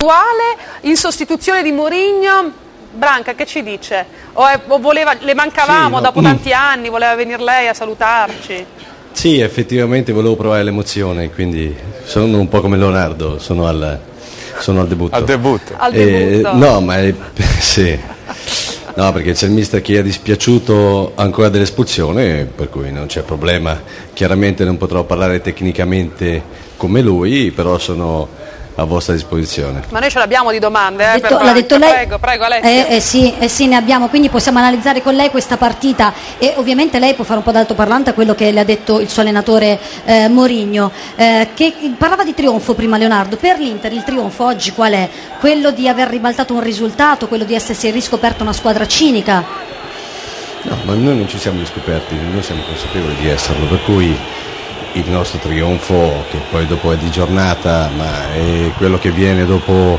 in sostituzione di Mourinho. Branca, che ci dice? Le mancavamo dopo tanti anni, voleva venire lei a salutarci? Sì, effettivamente volevo provare l'emozione, quindi sono un po' come Leonardo, sono al debutto. Al debutto? No, ma sì. No, perché c'è il mister che è dispiaciuto ancora dell'espulsione, per cui non c'è problema. Chiaramente non potrò parlare tecnicamente come lui, però sono a vostra disposizione. Ma noi ce l'abbiamo di domande, l'ha detto lei. Prego Alessia. Sì, ne abbiamo, quindi possiamo analizzare con lei questa partita e ovviamente lei può fare un po' d'altoparlante a quello che le ha detto il suo allenatore Mourinho, che parlava di trionfo prima Leonardo. Per l'Inter il trionfo oggi qual è? Quello di aver ribaltato un risultato, quello di essersi riscoperto una squadra cinica? No, ma noi non ci siamo riscoperti, noi siamo consapevoli di esserlo, per cui il nostro trionfo, che poi dopo è di giornata, ma è quello che viene dopo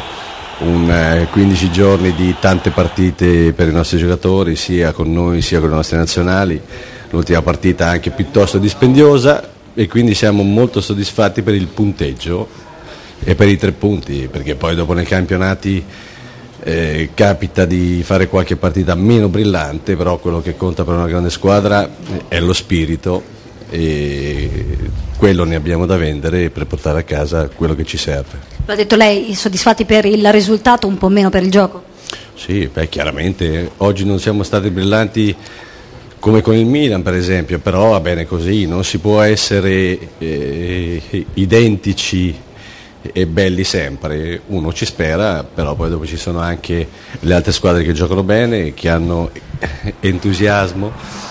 15 giorni di tante partite per i nostri giocatori, sia con noi sia con le nostre nazionali, l'ultima partita anche piuttosto dispendiosa, e quindi siamo molto soddisfatti per il punteggio e per i 3 punti, perché poi dopo nei campionati capita di fare qualche partita meno brillante, però quello che conta per una grande squadra è lo spirito, e quello ne abbiamo da vendere per portare a casa quello che ci serve. L'ha detto lei, soddisfatti per il risultato, un po' meno per il gioco? Sì, chiaramente oggi non siamo stati brillanti come con il Milan per esempio, però va bene così, non si può essere identici e belli sempre, uno ci spera, però poi dopo ci sono anche le altre squadre che giocano bene, che hanno entusiasmo.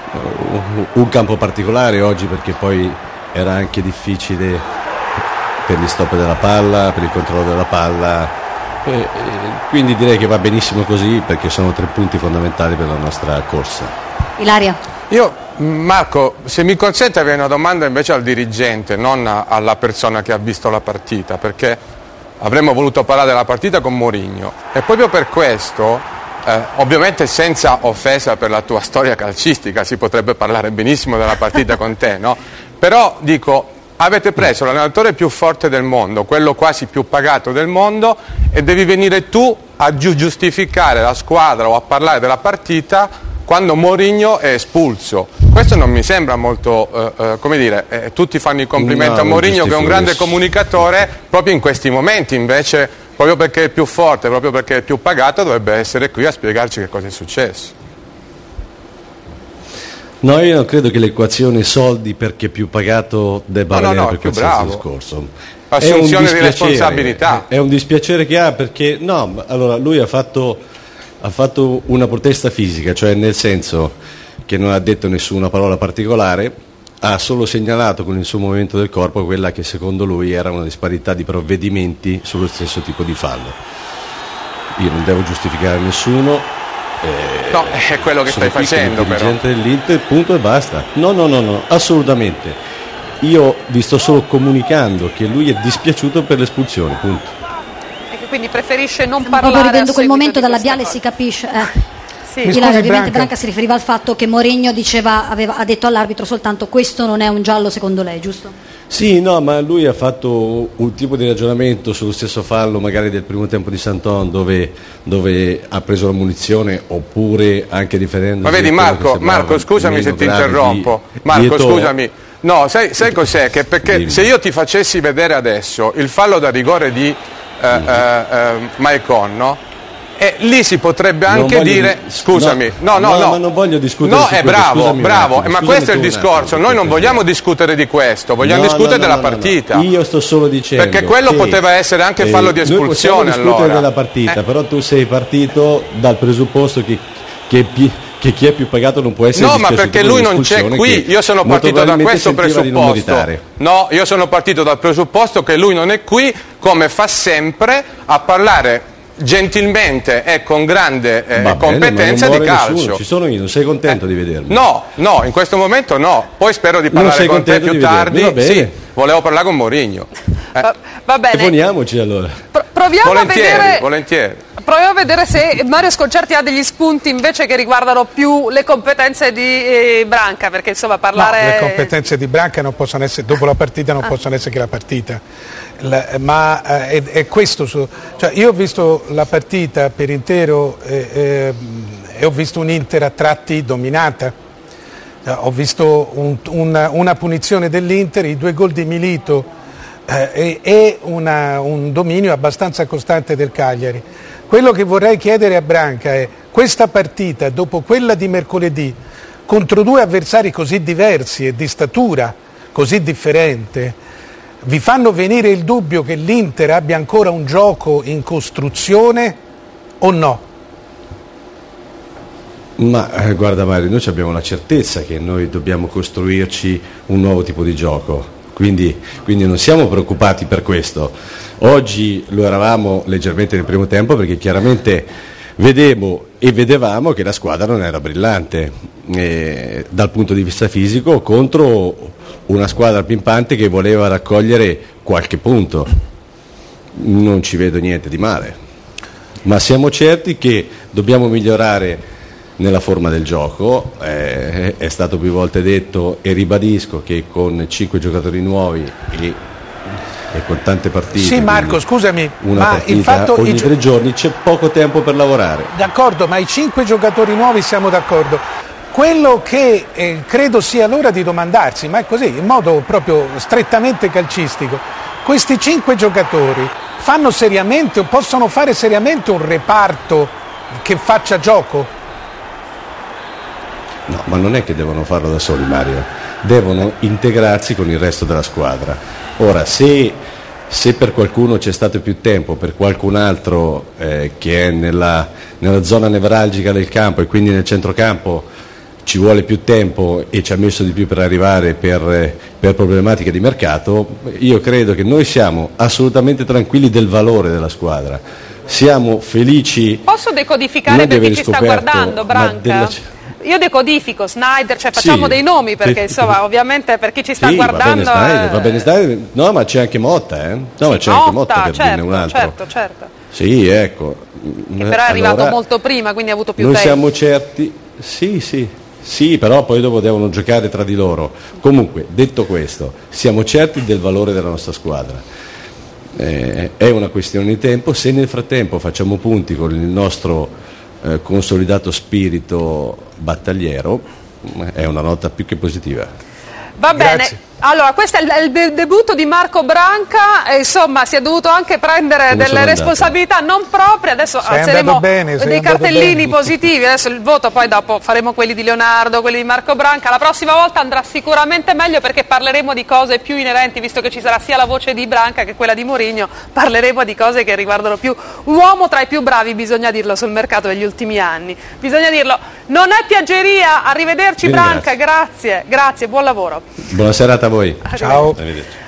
Un campo particolare oggi, perché poi era anche difficile per gli stop della palla, per il controllo della palla, quindi direi che va benissimo così, perché sono 3 punti fondamentali per la nostra corsa. Ilaria? Io, Marco, se mi consente, avrei una domanda invece al dirigente, non alla persona che ha visto la partita, perché avremmo voluto parlare della partita con Mourinho e proprio per questo, ovviamente senza offesa per la tua storia calcistica, si potrebbe parlare benissimo della partita con te, no? Però dico, avete preso l'allenatore più forte del mondo, quello quasi più pagato del mondo, e devi venire tu a giustificare la squadra o a parlare della partita quando Mourinho è espulso. Questo non mi sembra molto, come dire, tutti fanno i complimenti a Mourinho che è un grande comunicatore, proprio in questi momenti invece, proprio perché è più forte, proprio perché è più pagato, dovrebbe essere qui a spiegarci che cosa è successo. No, io non credo che l'equazione soldi perché più pagato debba valere per più qualsiasi bravo. discorso. Assunzione di responsabilità. È un dispiacere che ha, perché allora lui ha fatto una protesta fisica, cioè nel senso che non ha detto nessuna parola particolare, ha solo segnalato con il suo movimento del corpo quella che secondo lui era una disparità di provvedimenti sullo stesso tipo di fallo. Io non devo giustificare nessuno. No, è quello che stai facendo, però. Sono dirigente dell'Inter, punto e basta. No, assolutamente. Io vi sto solo comunicando che lui è dispiaciuto per l'espulsione, punto. E che quindi preferisce non Stiamo parlare. Proprio rivendo quel momento dal dalla labiale si capisce. Sì. Ovviamente Branca si riferiva al fatto che Mourinho ha detto all'arbitro soltanto questo non è un giallo secondo lei, giusto? Sì, no, ma lui ha fatto un tipo di ragionamento sullo stesso fallo magari del primo tempo di Santon dove ha preso la munizione, oppure anche differendo. Ma vedi Marco, scusami se ti interrompo. Marco, scusami. No, sai cos'è? Che perché se io ti facessi vedere adesso il fallo da rigore di Maicon, no? E lì si potrebbe anche dire, scusami, no, ma non voglio discutere. No, è bravo, ma questo è il discorso. Noi non vogliamo discutere di questo, vogliamo discutere della partita. Io sto solo dicendo perché quello poteva essere anche fallo di espulsione. Noi possiamo discutere della partita, però tu sei partito dal presupposto che chi è più pagato non può essere. No, ma perché lui non c'è qui. Io sono partito da questo presupposto. No, io sono partito dal presupposto che lui non è qui, come fa sempre a parlare gentilmente e con grande competenza di calcio. Nessuno. Ci sono io, non sei contento di vedermi? No, in questo momento no. Poi spero di parlare con te più tardi. Sì, volevo parlare con Mourinho. Va bene. Telefoniamoci allora. Proviamo volentieri. Proviamo a vedere se Mario Sconcerti ha degli spunti invece che riguardano più le competenze di Branca, perché insomma parlare. No, le competenze di Branca non possono essere, dopo la partita non possono essere che la partita. è questo cioè io ho visto la partita per intero e ho visto un Inter a tratti dominata, ho visto una punizione dell'Inter, i 2 gol di Milito e un dominio abbastanza costante del Cagliari. Quello che vorrei chiedere a Branca è: questa partita, dopo quella di mercoledì, contro 2 avversari così diversi e di statura così differente, vi fanno venire il dubbio che l'Inter abbia ancora un gioco in costruzione o no? Ma guarda Mario, noi abbiamo la certezza che noi dobbiamo costruirci un nuovo tipo di gioco, quindi non siamo preoccupati per questo. Oggi lo eravamo leggermente nel primo tempo perché chiaramente vedevamo che la squadra non era brillante dal punto di vista fisico contro una squadra pimpante che voleva raccogliere qualche punto. Non ci vedo niente di male, ma siamo certi che dobbiamo migliorare nella forma del gioco. È stato più volte detto e ribadisco che con 5 giocatori nuovi e con tante partite, sì Marco, scusami, una ma partita il fatto ogni 3 giorni, c'è poco tempo per lavorare. D'accordo, ma i 5 giocatori nuovi siamo d'accordo. Quello che credo sia l'ora di domandarsi, ma è così, in modo proprio strettamente calcistico, questi 5 giocatori possono fare seriamente un reparto che faccia gioco? No, ma non è che devono farlo da soli, Mario, devono integrarsi con il resto della squadra. Ora, se per qualcuno c'è stato più tempo, per qualcun altro che è nella zona nevralgica del campo e quindi nel centrocampo ci vuole più tempo e ci ha messo di più per arrivare per problematiche di mercato, io credo che noi siamo assolutamente tranquilli del valore della squadra. Siamo felici. Posso decodificare per chi ci sta guardando, Branca? Io decodifico Snyder, cioè facciamo dei nomi perché insomma ovviamente per chi ci sta guardando va bene Snyder, no, ma c'è anche Motta, no, c'è anche Motta per dirne un altro. Certo. Sì, ecco. Che però è arrivato molto prima, quindi ha avuto più tempo. Noi siamo certi, sì, però poi dopo devono giocare tra di loro. Comunque, detto questo, siamo certi del valore della nostra squadra. È una questione di tempo. Se nel frattempo facciamo punti con il nostro consolidato spirito battagliero, è una nota più che positiva. Va bene. Grazie. Allora, questo è il debutto di Marco Branca, e insomma si è dovuto anche prendere delle responsabilità non proprie, adesso alzeremo dei cartellini positivi, adesso il voto, poi dopo faremo quelli di Leonardo, quelli di Marco Branca, la prossima volta andrà sicuramente meglio perché parleremo di cose più inerenti, visto che ci sarà sia la voce di Branca che quella di Mourinho, parleremo di cose che riguardano più un uomo tra i più bravi, bisogna dirlo, sul mercato degli ultimi anni, bisogna dirlo, non è piaggeria, arrivederci Branca, grazie, buon lavoro. Buona serata a voi. Ciao. Arrivederci.